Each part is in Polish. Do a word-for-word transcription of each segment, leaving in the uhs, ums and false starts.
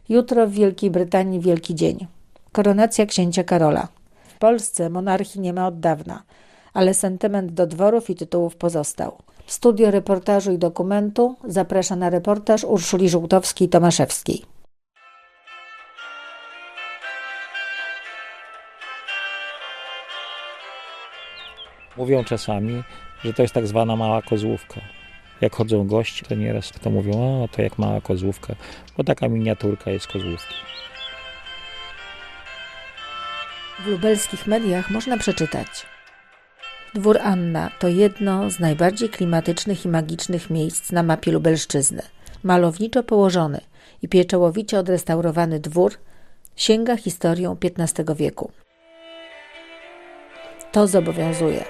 Jutro w Wielkiej Brytanii Wielki Dzień. Koronacja księcia Karola. W Polsce monarchii nie ma od dawna, ale sentyment do dworów i tytułów pozostał. Studio reportażu i dokumentu zaprasza na reportaż Urszuli Żółtowskiej-Tomaszewskiej. Mówią czasami, że to jest tak zwana mała kozłówka. Jak chodzą goście, to nieraz to mówią, o to jak mała kozłówka, bo taka miniaturka jest kozłówki. W lubelskich mediach można przeczytać: Dwór Anna to jedno z najbardziej klimatycznych i magicznych miejsc na mapie Lubelszczyzny. Malowniczo położony i pieczołowicie odrestaurowany dwór sięga historią piętnastego wieku. To zobowiązuje.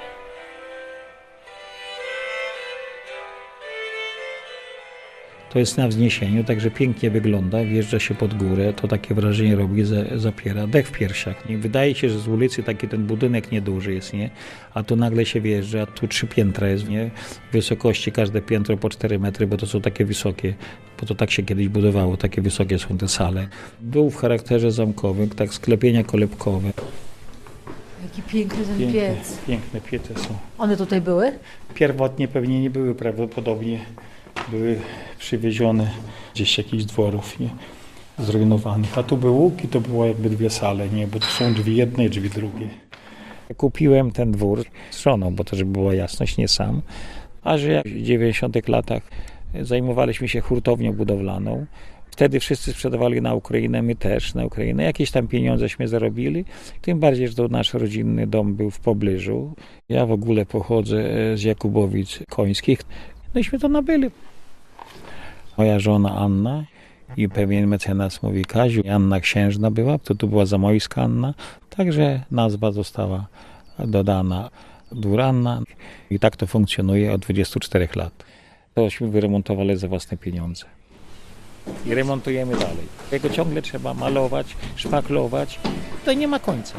To jest na wzniesieniu, także pięknie wygląda, wjeżdża się pod górę, to takie wrażenie robi, zapiera dech w piersiach. Nie? Wydaje się, że z ulicy taki ten budynek nieduży jest, nie? A tu nagle się wjeżdża, tu trzy piętra jest, nie? Wysokości każde piętro po cztery metry, bo to są takie wysokie, bo to tak się kiedyś budowało, takie wysokie są te sale. Był w charakterze zamkowym, tak sklepienia kolebkowe. Jaki piękny ten Piękne, piec. Piękne piece są. One tutaj były? Pierwotnie pewnie nie były, prawdopodobnie były przywiezione gdzieś z jakichś dworów, nie? Zrujnowanych. A tu był łuk i to było jakby dwie sale, nie? Bo to są drzwi jedne i drzwi drugie. Kupiłem ten dwór z żoną, bo to żeby była jasność, nie sam. A że w dziewięćdziesiątych latach zajmowaliśmy się hurtownią budowlaną. Wtedy wszyscy sprzedawali na Ukrainę, my też na Ukrainę. Jakieś tam pieniądześmy zarobili. Tym bardziej, że to nasz rodzinny dom był w pobliżu. Ja w ogóle pochodzę z Jakubowic Końskich. No iśmy to nabyli. Moja żona Anna i pewien mecenas mówi Kaziu, Anna Księżna była, to tu była Zamojska Anna. Także nazwa została dodana Dwór Anna. I tak to funkcjonuje od dwudziestu czterech lat. Tośmy wyremontowali za własne pieniądze. I remontujemy dalej. Jego ciągle trzeba malować, szpaklować. Tutaj nie ma końca.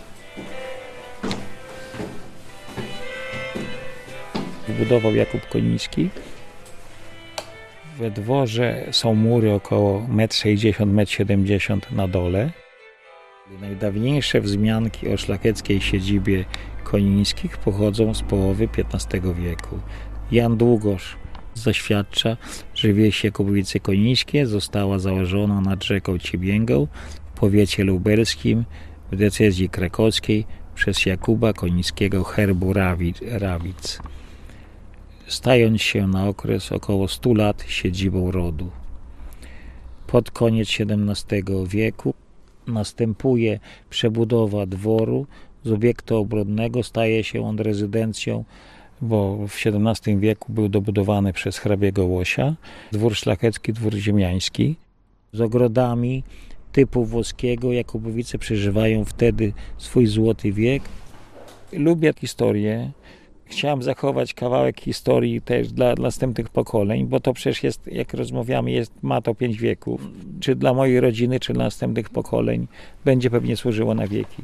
Budował Jakub Koniński. We dworze są mury około metr sześćdziesiąt, metr siedemdziesiąt na dole. Najdawniejsze wzmianki o szlacheckiej siedzibie Konińskich pochodzą z połowy piętnastego wieku. Jan Długosz zaświadcza, że wieś Jakubowice Konińskie została założona nad rzeką Cibięgą w powiecie lubelskim w decyzji krakowskiej przez Jakuba Konińskiego herbu Rawic, stając się na okres około stu lat siedzibą rodu. Pod koniec siedemnastego wieku następuje przebudowa dworu, z obiektu obronnego staje się on rezydencją, bo w siedemnastym wieku był dobudowany przez hrabiego Łosia, dwór szlachecki, dwór ziemiański, z ogrodami typu włoskiego. Jakubowice przeżywają wtedy swój złoty wiek. Lubię historię. Chciałem zachować kawałek historii też dla, dla następnych pokoleń, bo to przecież jest, jak rozmawiamy, jest, ma to pięć wieków. Czy dla mojej rodziny, czy dla następnych pokoleń będzie pewnie służyło na wieki.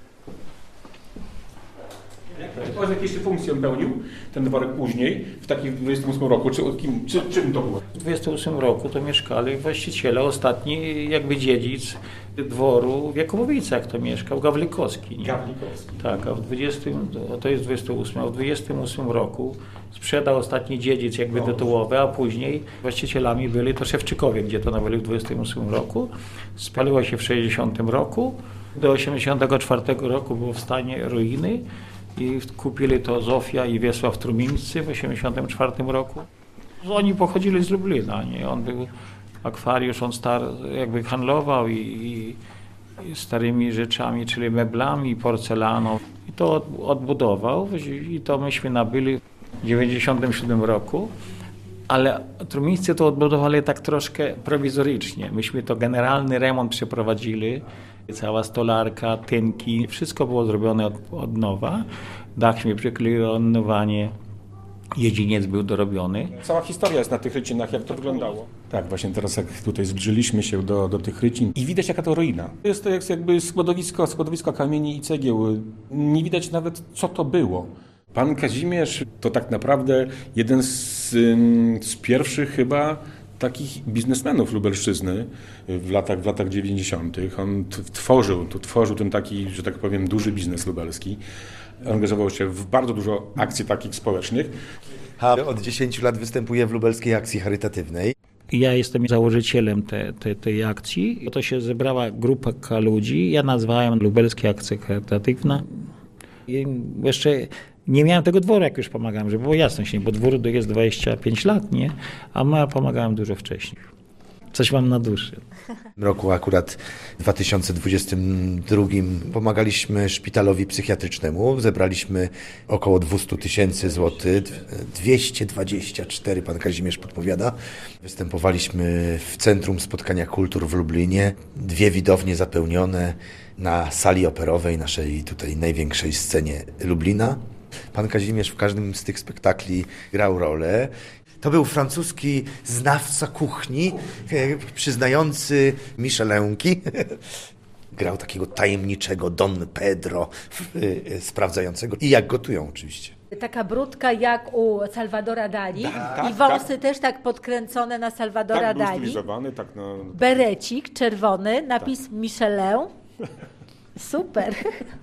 Powiedz, jakieś funkcje on pełnił, ten dworek później, w takim dwudziestym ósmym roku, czy, kim, czy czym to było? W dwudziestym ósmym roku to mieszkali właściciele, ostatni jakby dziedzic dworu w Jakubowicach to mieszkał, Gawlikowski. Nie? Gawlikowski. Tak, a w dwudziestym, to jest dwudziesty ósmy, a w dwudziestym ósmym roku sprzedał ostatni dziedzic jakby no. tytułowy, a później właścicielami byli to Szewczykowie, gdzie to nabyli w dwudziestym ósmym roku. Spaliło się w sześćdziesiątym roku, do osiemdziesiątego czwartego roku było w stanie ruiny. I kupili to Zofia i Wiesław Trumińscy w osiemdziesiątym czwartym roku. Oni pochodzili z Lublina, nie? On był akwariusz, on star, jakby handlował i, i, i starymi rzeczami, czyli meblami, porcelaną. I to od, odbudował i to myśmy nabyli w dziewięćdziesiątym siódmym roku. Ale Trumińscy to odbudowali tak troszkę prowizorycznie. Myśmy to generalny remont przeprowadzili. Cała stolarka, tynki, wszystko było zrobione od, od nowa. Dachśmy przykryli, odnowanie, jeździniec był dorobiony. Cała historia jest na tych rycinach, jak to wyglądało. Tak, właśnie teraz jak tutaj zbliżyliśmy się do, do tych rycin i widać jaka to ruina. Jest to jakby składowisko, składowisko kamieni i cegieł. Nie widać nawet co to było. Pan Kazimierz to tak naprawdę jeden z, z pierwszych chyba takich biznesmenów Lubelszczyzny w latach, w latach dziewięćdziesiątych. On t- tworzył, tu tworzył ten taki, że tak powiem, duży biznes lubelski. Angażował się w bardzo dużo akcji takich społecznych. A od dziesięciu lat występuje w Lubelskiej Akcji Charytatywnej. Ja jestem założycielem te, te, tej akcji. To się zebrała grupa ludzi. Ja nazwałem Lubelskie Akcja Charytatywna. I jeszcze nie miałem tego dworu, jak już pomagałem, żeby było jasność, bo dwór jest dwadzieścia pięć lat, nie? A ja pomagałem dużo wcześniej. Coś mam na duszy. W tym roku akurat dwa tysiące dwudziestym drugim pomagaliśmy szpitalowi psychiatrycznemu. Zebraliśmy około dwieście tysięcy złotych. dwieście dwadzieścia cztery, pan Kazimierz podpowiada. Występowaliśmy w Centrum Spotkania Kultur w Lublinie. Dwie widownie zapełnione na sali operowej, naszej tutaj największej scenie Lublina. Pan Kazimierz w każdym z tych spektakli grał rolę. To był francuski znawca kuchni, przyznający Michelinki. Grał takiego tajemniczego Don Pedro, sprawdzającego i jak gotują oczywiście. Taka brudka jak u Salvadora Dali tak, i włosy tak. też tak podkręcone na Salvadora Tak był Dali. stylizowany, tak na... Berecik czerwony, napis Michelin. Super.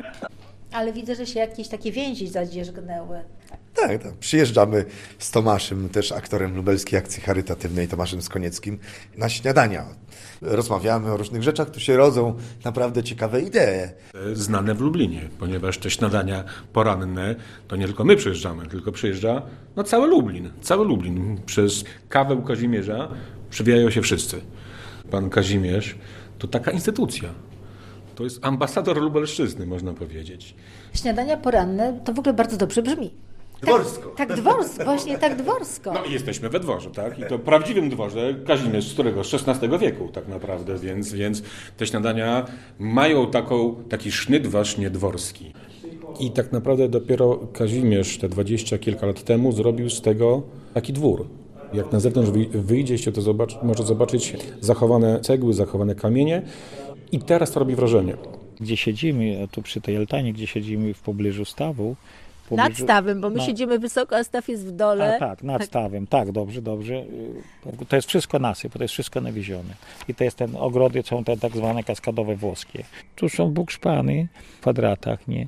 Ale widzę, że się jakieś takie więzi zadzierzgnęły. Tak, tak. Przyjeżdżamy z Tomaszem, też aktorem Lubelskiej Akcji Charytatywnej, Tomaszem Skonieckim, na śniadania. Rozmawiamy o różnych rzeczach, tu się rodzą naprawdę ciekawe idee. Znane w Lublinie, ponieważ te śniadania poranne, to nie tylko my przyjeżdżamy, tylko przyjeżdża no, cały Lublin. Cały Lublin. Przez kawę u Kazimierza przewijają się wszyscy. Pan Kazimierz to taka instytucja. To jest ambasador Lubelszczyzny, można powiedzieć. Śniadania poranne to w ogóle bardzo dobrze brzmi. Dworsko. Tak, tak dworsko, właśnie tak dworsko. No i jesteśmy we dworze, tak? I to prawdziwym dworze, Kazimierz z którego? Z szesnastego wieku tak naprawdę, więc, więc te śniadania mają taką, taki sznyt właśnie dworski. I tak naprawdę dopiero Kazimierz te dwadzieścia kilka lat temu zrobił z tego taki dwór. Jak na zewnątrz wyjdzie się, to zobacz, może zobaczyć zachowane cegły, zachowane kamienie i teraz to robi wrażenie. Gdzie siedzimy, tu przy tej altanie, gdzie siedzimy w pobliżu stawu. w Nad pobliżu, stawem, bo my na, siedzimy wysoko, a staw jest w dole. A, tak, nad tak. stawem, tak, dobrze, dobrze. To jest wszystko nasyp, to jest wszystko nawiezione. I to jest ten, ogrody są te tak zwane kaskadowe włoskie. Tu są bukszpany w kwadratach, nie?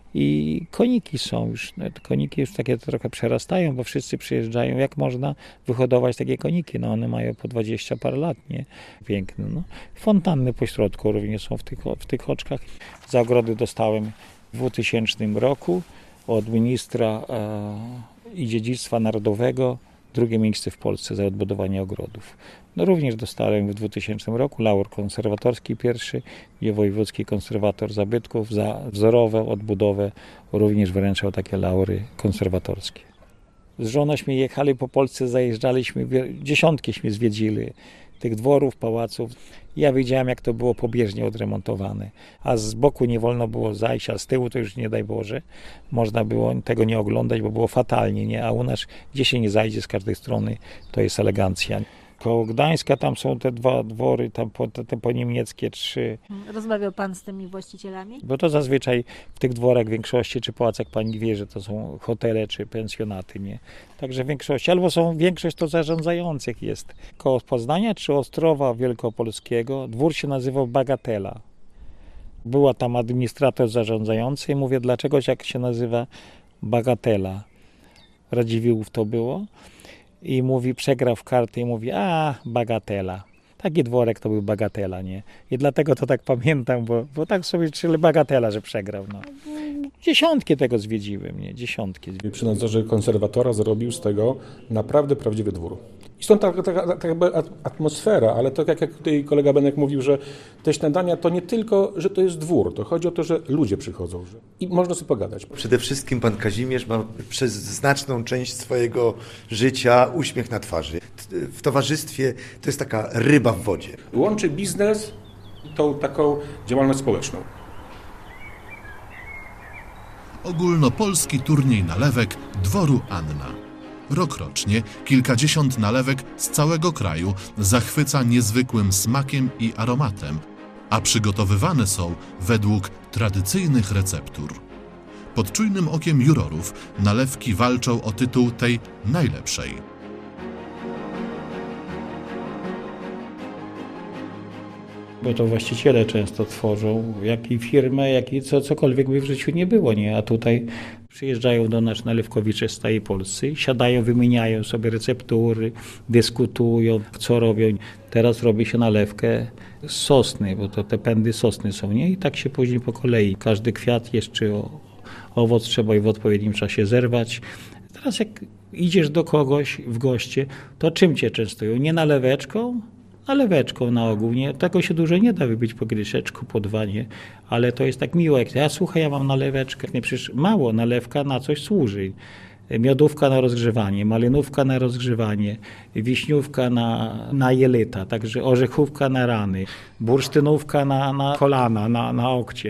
I koniki są już, no, te koniki już takie trochę przerastają, bo wszyscy przyjeżdżają, jak można wyhodować takie koniki, no one mają po dwadzieścia parę lat, nie? Piękne, no. Fontanny po środku również są w tych, w tych oczkach. Za ogrody dostałem w dwutysięcznym roku od ministra e, i dziedzictwa narodowego drugie miejsce w Polsce za odbudowanie ogrodów. No również dostałem w dwutysięcznym roku laur konserwatorski pierwszy, gdzie wojewódzki konserwator zabytków za wzorową odbudowę również wręczał takie laury konserwatorskie. Z żonaśmy jechali po Polsce, zajeżdżaliśmy, dziesiątkiśmy zwiedzili tych dworów, pałaców. Ja wiedziałem, jak to było pobieżnie odremontowane, a z boku nie wolno było zajść, a z tyłu to już nie daj Boże. Można było tego nie oglądać, bo było fatalnie, nie? A u nas, gdzie się nie zajdzie z każdej strony, to jest elegancja. Koło Gdańska tam są te dwa dwory, tam po, te, te po niemieckie trzy. Rozmawiał pan z tymi właścicielami? Bo to zazwyczaj w tych dworach w większości, czy pałacach pani wie, że to są hotele, czy pensjonaty, nie? Także w większości, albo są większość to zarządzających jest. Koło Poznania, czy Ostrowa Wielkopolskiego, dwór się nazywał Bagatela. Była tam administrator zarządzający i mówię, dlaczego jak się nazywa Bagatela? Radziwiłłów to było. I mówi, przegrał w karty i mówi, a bagatela. Taki dworek to był bagatela, nie? I dlatego to tak pamiętam, bo, bo tak sobie czyli bagatela, że przegrał, no. Dziesiątki tego zwiedziłem, nie? Dziesiątki. Przy nadzorze konserwatora zrobił z tego naprawdę prawdziwy dwór. I stąd taka, taka, taka atmosfera, ale to jak, jak tutaj kolega Benek mówił, że te śniadania to nie tylko, że to jest dwór, to chodzi o to, że ludzie przychodzą że... i można sobie pogadać. Przede wszystkim pan Kazimierz ma przez znaczną część swojego życia uśmiech na twarzy. W towarzystwie to jest taka ryba w wodzie. Łączy biznes i tą taką działalność społeczną. Ogólnopolski turniej nalewek Dworu Anna. Rokrocznie kilkadziesiąt nalewek z całego kraju zachwyca niezwykłym smakiem i aromatem, a przygotowywane są według tradycyjnych receptur. Pod czujnym okiem jurorów nalewki walczą o tytuł tej najlepszej. Bo to właściciele często tworzą, jak i firmę, jak i co, cokolwiek by w życiu nie było, nie? A tutaj przyjeżdżają do nas nalewkowicze z całej Polscy, siadają, wymieniają sobie receptury, dyskutują, co robią. Teraz robi się nalewkę z sosny, bo to te pędy sosny są, nie? I tak się później po kolei. Każdy kwiat jest, czy o, owoc trzeba i w odpowiednim czasie zerwać. Teraz jak idziesz do kogoś w goście, to czym cię częstują? Nie naleweczką? Naleweczką na ogół, nie? Tego się dużo nie da wypić po kieliszeczku, po dwa, nie? Ale to jest tak miło, jak ja słuchaj, ja mam naleweczkę. Nie, przecież mało, nalewka na coś służy. Miodówka na rozgrzewanie, malynówka na rozgrzewanie, wiśniówka na, na jelita, także orzechówka na rany, bursztynówka na, na kolana, na, na okcie,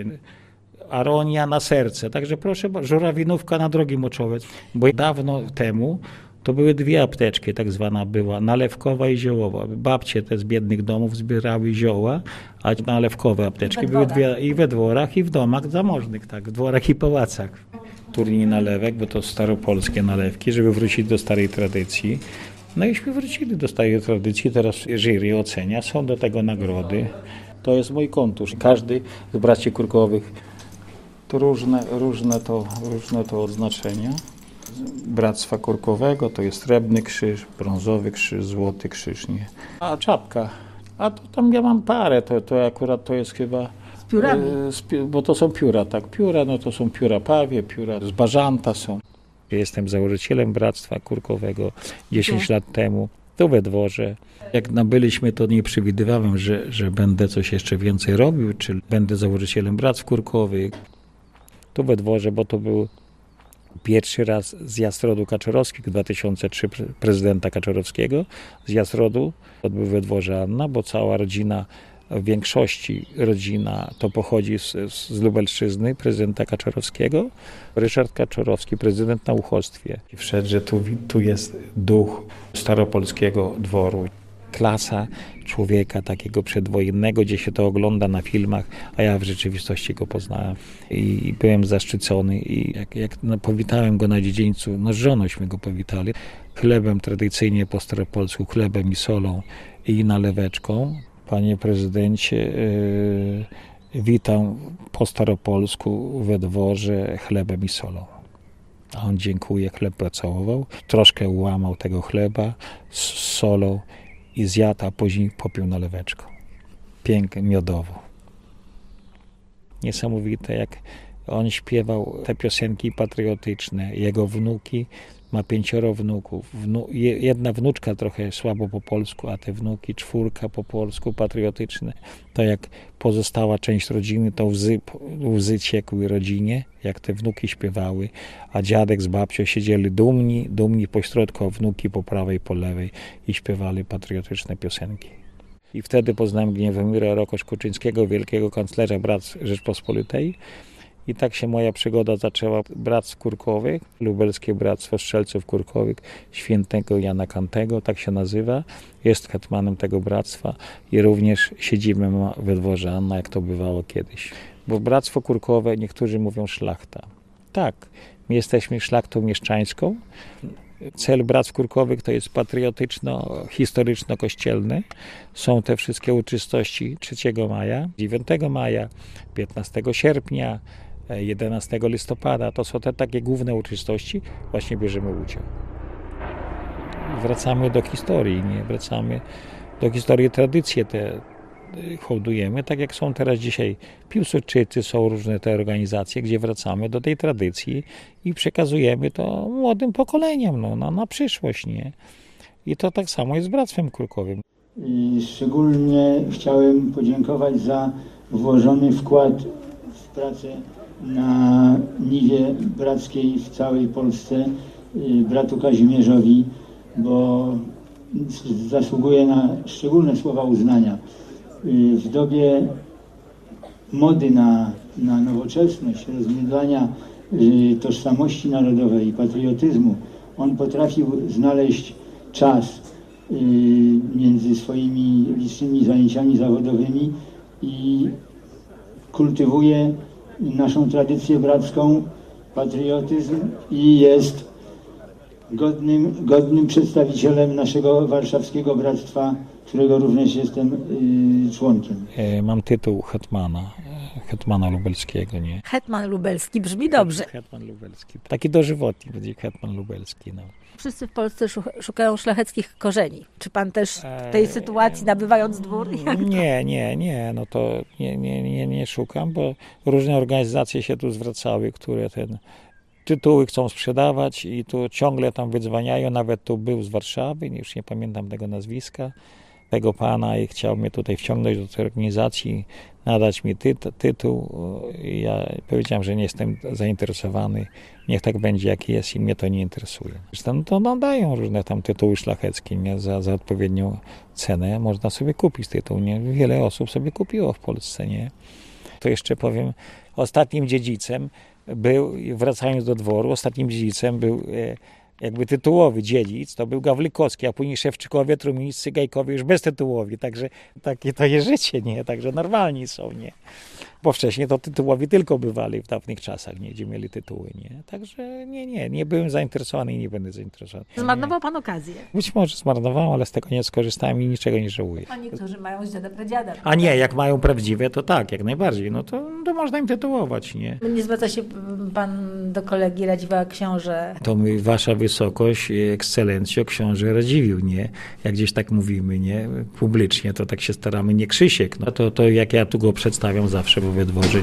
aronia na serce. Także proszę, żurawinówka na drogi moczowe. Bo dawno temu to były dwie apteczki, tak zwana była, nalewkowa i ziołowa. Babcie te z biednych domów zbierały zioła, a nalewkowe apteczki były dwie i we dworach, i w domach zamożnych, tak, w dworach i pałacach. Turniej nalewek, bo to staropolskie nalewki, żeby wrócić do starej tradycji. No iśmy wrócili do starej tradycji, teraz jury ocenia, są do tego nagrody. To jest mój kontusz. Każdy z braci Kurkowych to różne, różne, to, różne to odznaczenia. Bractwa Kurkowego to jest srebrny krzyż, brązowy krzyż, złoty krzyż, nie? A czapka, a to tam ja mam parę, to, to akurat to jest chyba... Z piórami? E, z, bo to są pióra, tak, pióra, no to są pióra pawie, pióra z bażanta są. Jestem założycielem Bractwa Kurkowego dziesięć lat temu, to we dworze. Jak nabyliśmy, to nie przewidywałem, że, że będę coś jeszcze więcej robił, czy będę założycielem Bractw Kurkowych. To we dworze, bo to był pierwszy raz zjazd rodu Kaczorowskich, dwa tysiące trzy prezydenta Kaczorowskiego. Zjazd rodu odbył we dworze Anna, bo cała rodzina, w większości rodzina to pochodzi z, z Lubelszczyzny, prezydenta Kaczorowskiego. Ryszard Kaczorowski, prezydent na uchodźstwie. Wszedł, że tu, tu jest duch staropolskiego dworu. Klasa człowieka takiego przedwojennego, gdzie się to ogląda na filmach, a ja w rzeczywistości go poznałem i byłem zaszczycony i jak, jak no, powitałem go na dziedzińcu, no z żonośmy go powitali, chlebem tradycyjnie po staropolsku, chlebem i solą i naleweczką. Panie prezydencie, yy, witam po staropolsku we dworze chlebem i solą. A on dziękuję, chleb pocałował, troszkę ułamał tego chleba z solą i zjadł, a później popił naleweczką. Pięknie, miodowo. Niesamowite, jak on śpiewał te piosenki patriotyczne. Jego wnuki, ma pięcioro wnuków. Wnu, jedna wnuczka trochę słabo po polsku, a te wnuki, czwórka po polsku, patriotyczne. To jak pozostała część rodziny, to łzy, łzy ciekły rodzinie, jak te wnuki śpiewały, a dziadek z babcią siedzieli dumni, dumni pośrodku, a wnuki po prawej, po lewej i śpiewali patriotyczne piosenki. I wtedy poznałem Gniewomira Rokosz-Kuczyńskiego, wielkiego kanclerza Bractw Rzeczpospolitej. I tak się moja przygoda zaczęła. Bractw Kurkowych, Lubelskie Bractwo Strzelców Kurkowych, świętego Jana Kantego, tak się nazywa. Jest hetmanem tego bractwa i również siedzimy ma we dworze Anna, jak to bywało kiedyś. Bo Bractwo Kurkowe, niektórzy mówią szlachta. Tak, my jesteśmy szlachtą mieszczańską. Cel Bractw Kurkowych to jest patriotyczno-historyczno-kościelny. Są te wszystkie uroczystości trzeciego maja, dziewiątego maja, piętnastego sierpnia, jedenastego listopada. To są te takie główne uroczystości. Właśnie bierzemy udział. Wracamy do historii, nie? Wracamy do historii, tradycje te hołdujemy, tak jak są teraz dzisiaj Piłsudczycy, są różne te organizacje, gdzie wracamy do tej tradycji i przekazujemy to młodym pokoleniom, no, na, na przyszłość, nie? I to tak samo jest z Bractwem Kurkowym. I szczególnie chciałem podziękować za włożony wkład w pracę na niwie brackiej w całej Polsce bratu Kazimierzowi, bo zasługuje na szczególne słowa uznania. W dobie mody na, na nowoczesność, rozmydlania tożsamości narodowej i patriotyzmu, on potrafił znaleźć czas między swoimi licznymi zajęciami zawodowymi i kultywuje naszą tradycję bracką, patriotyzm i jest godnym, godnym przedstawicielem naszego warszawskiego Bractwa którego również jestem y, członkiem. E, Mam tytuł hetmana, e, hetmana lubelskiego, nie? Hetman lubelski brzmi dobrze. Hetman lubelski. Taki dożywotni będzie hetman lubelski, no. Wszyscy w Polsce szu- szukają szlacheckich korzeni. Czy pan też w tej sytuacji, nabywając dwór? Nie, nie, nie, no to nie, nie, nie, nie szukam, bo różne organizacje się tu zwracały, które ten tytuły chcą sprzedawać i tu ciągle tam wydzwaniają, nawet tu był z Warszawy, już nie pamiętam tego nazwiska, tego pana i chciał mnie tutaj wciągnąć do tej organizacji, nadać mi tyt- tytuł. Ja powiedziałem, że nie jestem zainteresowany, niech tak będzie jak jest i mnie to nie interesuje. Zresztą to nadają różne tam tytuły szlacheckie, nie? Za, za odpowiednią cenę można sobie kupić tytuł, nie? Wiele osób sobie kupiło w Polsce, nie? To jeszcze powiem, ostatnim dziedzicem był, wracając do dworu, ostatnim dziedzicem był e, jakby tytułowy dziedzic, to był Gawlikowski, a później Szewczykowie, Trumińscy, Gajkowie już beztytułowi, także takie to jest życie, nie? Także normalni są, nie? Bo wcześniej to tytułowi tylko bywali w dawnych czasach, nie? Gdzie mieli tytuły, nie? Także nie, nie, nie byłem zainteresowany i nie będę zainteresowany. Zmarnował pan okazję. Być może zmarnowałem, ale z tego nie skorzystałem i niczego nie żałuję. A niektórzy mają z dziada pradziada. A nie, jak mają prawdziwe, to tak, jak najbardziej, no to, to można im tytułować, nie? Nie zwraca się pan do kolegi Radziwiłła książę. To my, wasza wysokość, ekscelencjo, książę Radziwiłł, nie? Jak gdzieś tak mówimy, nie? Publicznie, to tak się staramy, nie Krzysiek. No to, to jak ja tu go przedstawiam zawsze, bo we dworze.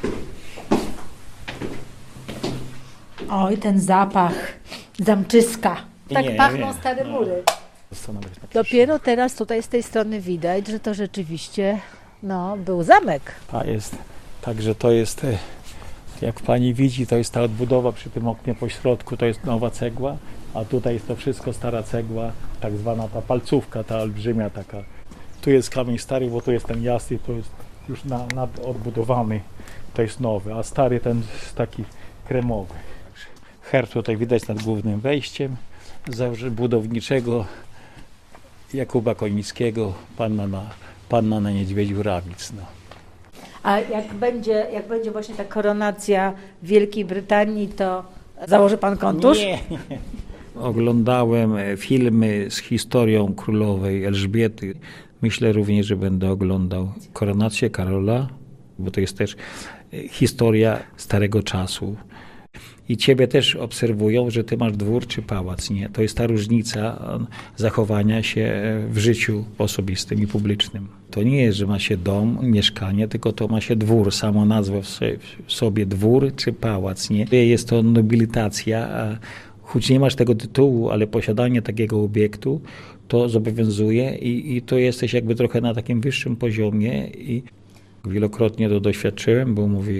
Oj, ten zapach zamczyska. Tak Nie, pachną nie. stare No. mury. Zastanawiam się, Dopiero teraz tutaj z tej strony widać, że to rzeczywiście no, był zamek. A jest, także to jest, e, jak pani widzi, to jest ta odbudowa przy tym oknie po środku, to jest nowa cegła, a tutaj jest to wszystko stara cegła, tak zwana ta palcówka, ta olbrzymia taka. Tu jest kamień stary, bo tu jest ten jasny, to jest już na, nadodbudowany, to jest nowy, a stary ten jest taki kremowy. Herb tutaj widać nad głównym wejściem z budowniczego Jakuba Konickiego, panna na, panna na niedźwiedziu Rawic. No. A jak będzie, jak będzie właśnie ta koronacja w Wielkiej Brytanii, to założy pan kontusz? Nie, nie. Oglądałem filmy z historią królowej Elżbiety. Myślę również, że będę oglądał koronację Karola, bo to jest też historia starego czasu. I ciebie też obserwują, że ty masz dwór czy pałac, nie? To jest ta różnica zachowania się w życiu osobistym i publicznym. To nie jest, że ma się dom, mieszkanie, tylko to ma się dwór. Sama nazwa w sobie dwór czy pałac, nie? Jest to nobilitacja, a choć nie masz tego tytułu, ale posiadanie takiego obiektu to zobowiązuje i, i to jesteś jakby trochę na takim wyższym poziomie i wielokrotnie to doświadczyłem, bo mówi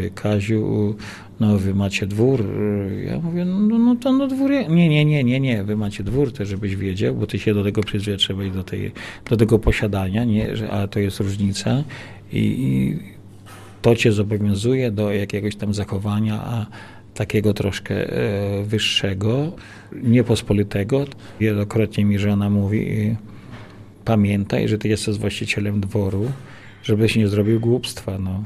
Kaziu, no wy macie dwór. Ja mówię, no, no to no dwór. Nie, nie, nie, nie, nie, wy macie dwór, to żebyś wiedział, bo ty się do tego przyzwyczaiłeś, do, tej, do tego posiadania, nie, że, a to jest różnica i, i to cię zobowiązuje do jakiegoś tam zachowania, a takiego troszkę e, wyższego, niepospolitego. Wielokrotnie mi żona mówi, pamiętaj, że ty jesteś właścicielem dworu, żebyś nie zrobił głupstwa, no.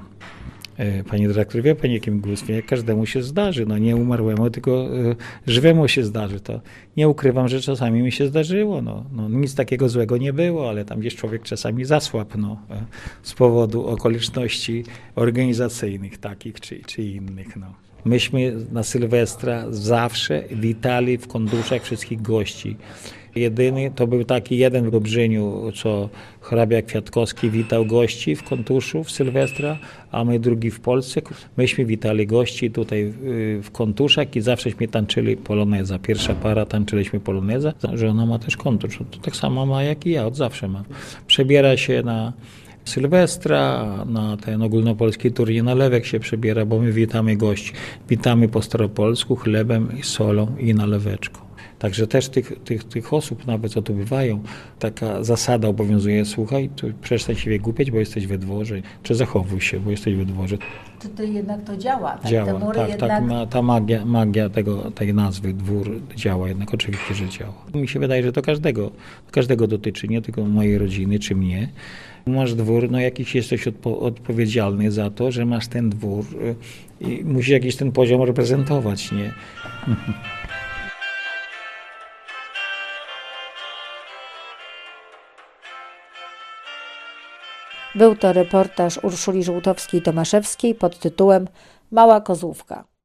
Panie dyrektor, wie pani, jakim głupstwie? Każdemu się zdarzy, no nie umarłemu, tylko y, żywemu się zdarzy. To nie ukrywam, że czasami mi się zdarzyło, no. No, nic takiego złego nie było, ale tam gdzieś człowiek czasami zasłabł, no, z powodu okoliczności organizacyjnych takich czy, czy innych, no. Myśmy na Sylwestra zawsze witali w konduszach wszystkich gości. Jedyny to był taki jeden w Lubrzyniu, co hrabia Kwiatkowski witał gości w Kontuszu w Sylwestra, a my drugi w Polsce. Myśmy witali gości tutaj w Kontuszach i zawsześmy tańczyli poloneza. Pierwsza para tańczyliśmy poloneza, że ona ma też kontusz. To tak samo ma jak i ja, od zawsze ma. Przebiera się na Sylwestra, na ten ogólnopolski turniej nalewek się przebiera, bo my witamy gości. Witamy po staropolsku chlebem i solą i naleweczką. Także też tych, tych, tych osób nawet, co tu bywają, taka zasada obowiązuje, słuchaj, tu przestań się wygłupiać, bo jesteś we dworze, czy zachowuj się, bo jesteś we dworze. To, to jednak to działa, tak? Działa, Te mury tak, jednak... tak, ma, ta magia, magia tego, tej nazwy dwór działa, jednak oczywiście, że działa. Mi się wydaje, że to każdego, każdego dotyczy, nie tylko mojej rodziny czy mnie. Masz dwór, no jakiś jesteś odpo- odpowiedzialny za to, że masz ten dwór i musisz jakiś ten poziom reprezentować, nie? Był to reportaż Urszuli Żółtowskiej-Tomaszewskiej pod tytułem Mała Kozłówka.